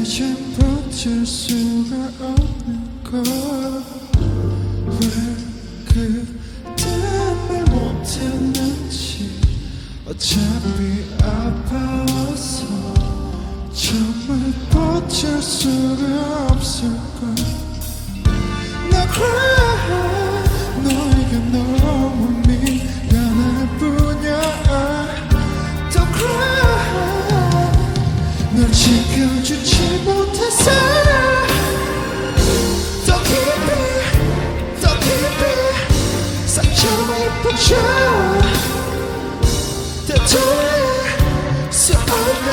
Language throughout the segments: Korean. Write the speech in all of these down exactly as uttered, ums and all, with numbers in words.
이젠 버틸 수가 없는 걸. 왜 그때 말 못했는지. 어차피 아파서 정말 버틸 수가 없을걸. 나 cry 너에게 너무 미안할 뿐이야. 더 cry 널 지켜주지 못해서. 더 깊이 더 깊이 상처만 입혀줘. 되돌릴 수 없나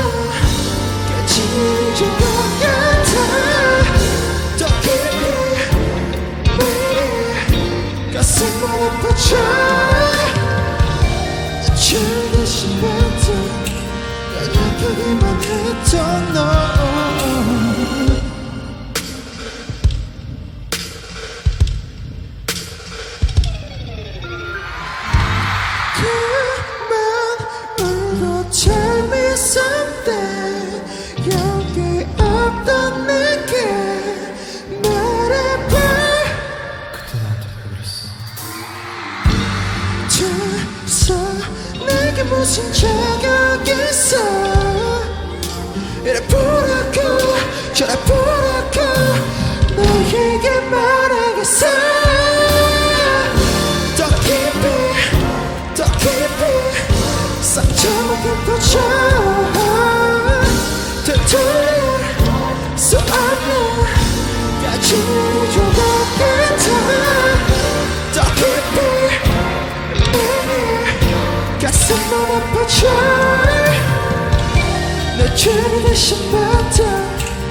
깨진 것 같아. 더 깊이 매일 가슴을 아파줘. 이제 다시 만져 연약하기만 했던 너. Tell me something. 여기 없던 내게 말해봐. 그때 나한테 왜 그랬어? 됐어. 내게 무슨 자격 있어. 이래 보라고 저래 보라고 너에게 말하겠어. 더 깊이 더 깊이 상처만 깊어져. 되돌릴 수 없는 까진 것 같아. 더 깊이 매일 가슴만 아파져. 내 죄를 다시 받아.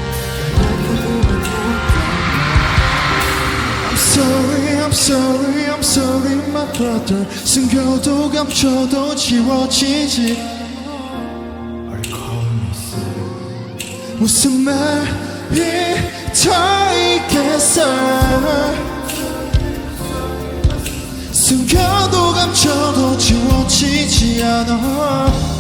I'm sorry, I'm sorry, I'm sorry, my brother. 숨겨도 감춰도 지워지지. Are you calling me son? 무슨 말이 더 있겠어. 숨겨도 감춰도 지워지지 않아.